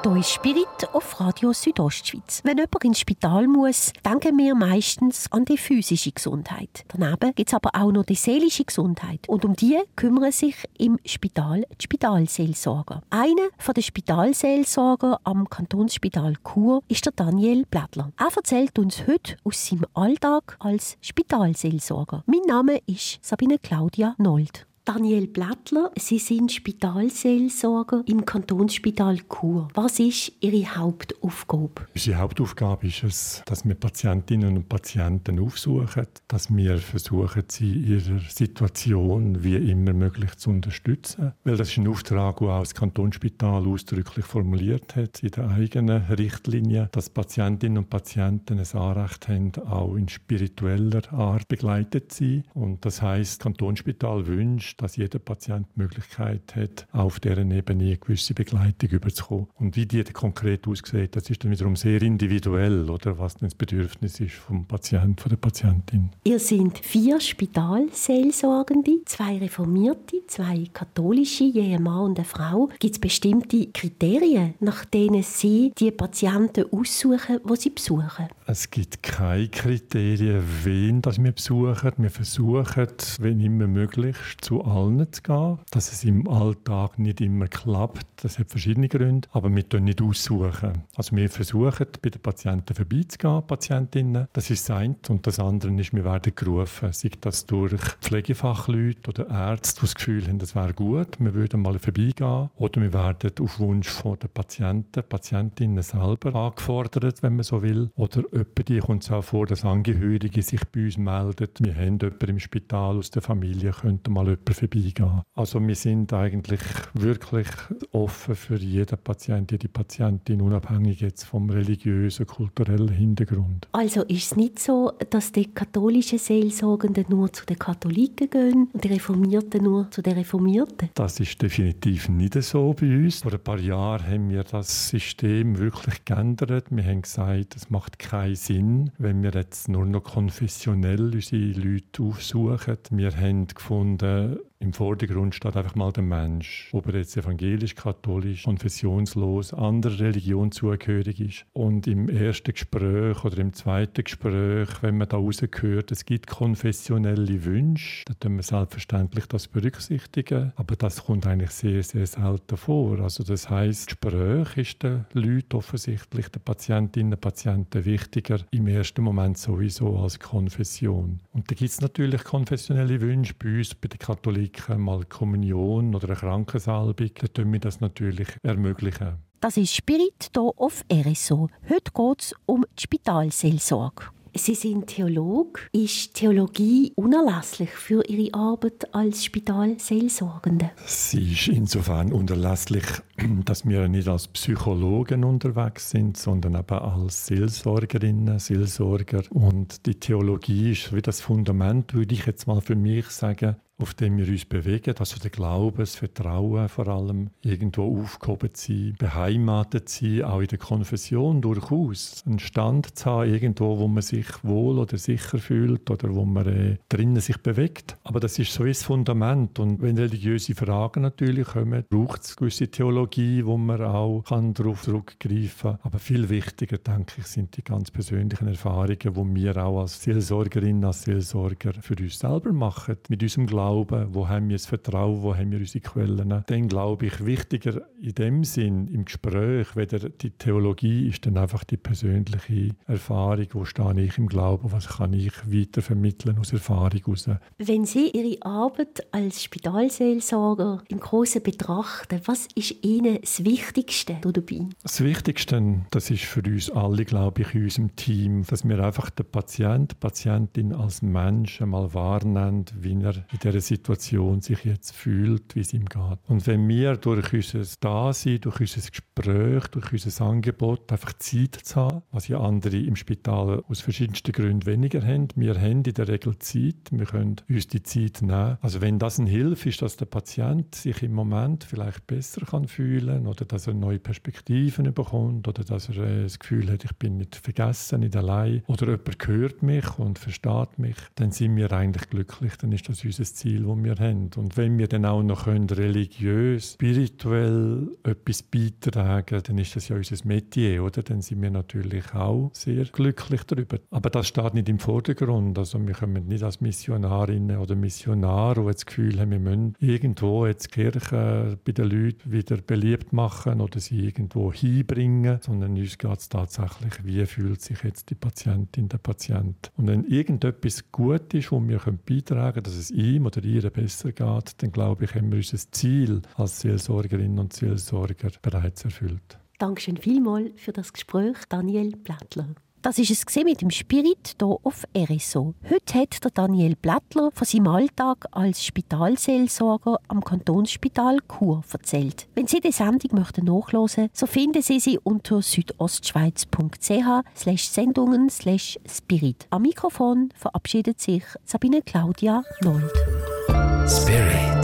Hier ist Spirit auf Radio Südostschweiz. Wenn jemand ins Spital muss, denken wir meistens an die physische Gesundheit. Daneben gibt es aber auch noch die seelische Gesundheit. Und um die kümmern sich im Spital die Spitalseelsorger. Einer der Spitalseelsorger am Kantonsspital Chur ist der Daniel Blättler. Er erzählt uns heute aus seinem Alltag als Spitalseelsorger. Mein Name ist Sabine Claudia Nold. Daniel Blättler, Sie sind Spitalseelsorger im Kantonsspital Chur. Was ist Ihre Hauptaufgabe? Unsere Hauptaufgabe ist es, dass wir Patientinnen und Patienten aufsuchen, dass wir versuchen, sie in ihrer Situation wie immer möglich zu unterstützen. Weil das ist ein Auftrag, den auch das Kantonsspital ausdrücklich formuliert hat in der eigenen Richtlinie, dass Patientinnen und Patienten ein Anrecht haben, auch in spiritueller Art begleitet zu sein. Und das heisst, das Kantonsspital wünscht, dass jeder Patient die Möglichkeit hat, auf deren Ebene eine gewisse Begleitung überzukommen. Und wie die konkret aussieht, das ist dann wiederum sehr individuell, oder was dann das Bedürfnis ist vom Patienten, von der Patientin. Ihr seid 4 Spitalseelsorgende, 2 Reformierte, 2 katholische, je ein Mann und eine Frau. Gibt es bestimmte Kriterien, nach denen Sie die Patienten aussuchen, die Sie besuchen? Es gibt keine Kriterien, wen das wir besuchen. Wir versuchen, wenn immer möglich, zu allen zu gehen. Dass es im Alltag nicht immer klappt, das hat verschiedene Gründe, aber wir können nicht aussuchen. Also wir versuchen, bei den Patienten vorbeizugehen, Patientinnen. Das ist das eine. Und das andere ist, wir werden gerufen, sei das durch Pflegefachleute oder Ärzte, die das Gefühl haben, das wäre gut, wir würden mal vorbeigehen. Oder wir werden auf Wunsch von den Patienten, Patientinnen selber angefordert, wenn man so will. Oder jemand, kommt es auch vor, dass Angehörige sich bei uns melden. Wir haben jemanden im Spital aus der Familie, könnte mal jemand vorbeigehen. Also wir sind eigentlich wirklich offen für jeden Patienten, jede Patientin, unabhängig jetzt vom religiösen, kulturellen Hintergrund. Also ist es nicht so, dass die katholischen Seelsorgenden nur zu den Katholiken gehen und die Reformierten nur zu den Reformierten? Das ist definitiv nicht so bei uns. Vor ein paar Jahren haben wir das System wirklich geändert. Wir haben gesagt, es macht keinen Sinn, wenn wir jetzt nur noch konfessionell unsere Leute aufsuchen. Wir haben gefunden, im Vordergrund steht einfach mal der Mensch. Ob er jetzt evangelisch, katholisch, konfessionslos, anderer Religion zugehörig ist. Und im ersten Gespräch oder im zweiten Gespräch, wenn man da rausgehört, es gibt konfessionelle Wünsche, dann tun wir selbstverständlich das berücksichtigen. Aber das kommt eigentlich sehr, sehr selten vor. Also das heisst, Gespräch ist den Leuten offensichtlich, den Patientinnen und Patienten wichtiger, im ersten Moment sowieso als Konfession. Und da gibt es natürlich konfessionelle Wünsche bei uns, bei den Katholiken, mal Kommunion oder eine Krankensalbung, dann können wir das natürlich ermöglichen. Das ist Spirit hier auf RSO. Heute geht es um die Spitalseelsorge. Sie sind Theologe. Ist Theologie unerlässlich für Ihre Arbeit als Spitalseelsorgende? Sie ist insofern unerlässlich, dass wir nicht als Psychologen unterwegs sind, sondern eben als Seelsorgerinnen, Seelsorger. Und die Theologie ist wie das Fundament, würde ich jetzt mal für mich sagen, auf dem wir uns bewegen, also der Glaube, das Vertrauen vor allem, irgendwo aufgehoben zu sein, beheimatet zu sein, auch in der Konfession durchaus. Einen Stand zu haben, irgendwo, wo man sich wohl oder sicher fühlt oder wo man drinnen sich bewegt. Aber das ist so ein Fundament. Und wenn religiöse Fragen natürlich kommen, braucht es gewisse Theologie, wo man auch darauf zurückgreifen kann. Aber viel wichtiger, denke ich, sind die ganz persönlichen Erfahrungen, die wir auch als Seelsorgerinnen, als Seelsorger für uns selber machen, mit unserem Glauben. Wo haben wir das Vertrauen, wo haben wir unsere Quellen. Dann glaube ich, wichtiger in dem Sinn, im Gespräch, weder die Theologie, ist dann einfach die persönliche Erfahrung, wo stehe ich im Glauben, was kann ich weitervermitteln aus Erfahrung heraus. Wenn Sie Ihre Arbeit als Spitalseelsorger im Großen betrachten, was ist Ihnen das Wichtigste dabei? Das Wichtigste, das ist für uns alle, glaube ich, in unserem Team, dass wir einfach den Patienten, die Patientin als Mensch einmal wahrnehmen, wie er in dieser Situation sich jetzt fühlt, wie es ihm geht. Und wenn wir durch unser Dasein, durch unser Gespräch, durch unser Angebot einfach Zeit zu haben, was ja andere im Spital aus verschiedensten Gründen weniger haben, wir haben in der Regel Zeit, wir können uns die Zeit nehmen. Also wenn das eine Hilfe ist, dass der Patient sich im Moment vielleicht besser fühlen fühlen oder dass er neue Perspektiven bekommt oder dass er das Gefühl hat, ich bin nicht vergessen, nicht allein oder jemand hört mich und versteht mich, dann sind wir eigentlich glücklich, dann ist das unser Ziel, das wir haben. Und wenn wir dann auch noch religiös, spirituell etwas beitragen, dann ist das ja unser Metier, oder? Dann sind wir natürlich auch sehr glücklich darüber. Aber das steht nicht im Vordergrund. Also wir kommen nicht als Missionarinnen oder Missionare, die das Gefühl haben, wir müssen irgendwo jetzt die Kirche bei den Leuten wieder beliebt machen oder sie irgendwo hinbringen, sondern uns geht es tatsächlich, wie fühlt sich jetzt die Patientin, der Patient. Und wenn irgendetwas gut ist, wo wir beitragen können, dass es ihm oder ihr besser geht, dann glaube ich, haben wir unser Ziel als Seelsorgerinnen und Seelsorger bereits erfüllt. Dankeschön vielmals für das Gespräch, Daniel Blättler. Das war es mit dem Spirit hier auf RSO. Heute hat der Daniel Blättler von seinem Alltag als Spitalseelsorger am Kantonsspital Chur erzählt. Wenn Sie die Sendung nachhören möchten, so finden Sie sie unter südostschweiz.ch/sendungen/spirit. Am Mikrofon verabschiedet sich Sabine Claudia Nold. Spirit.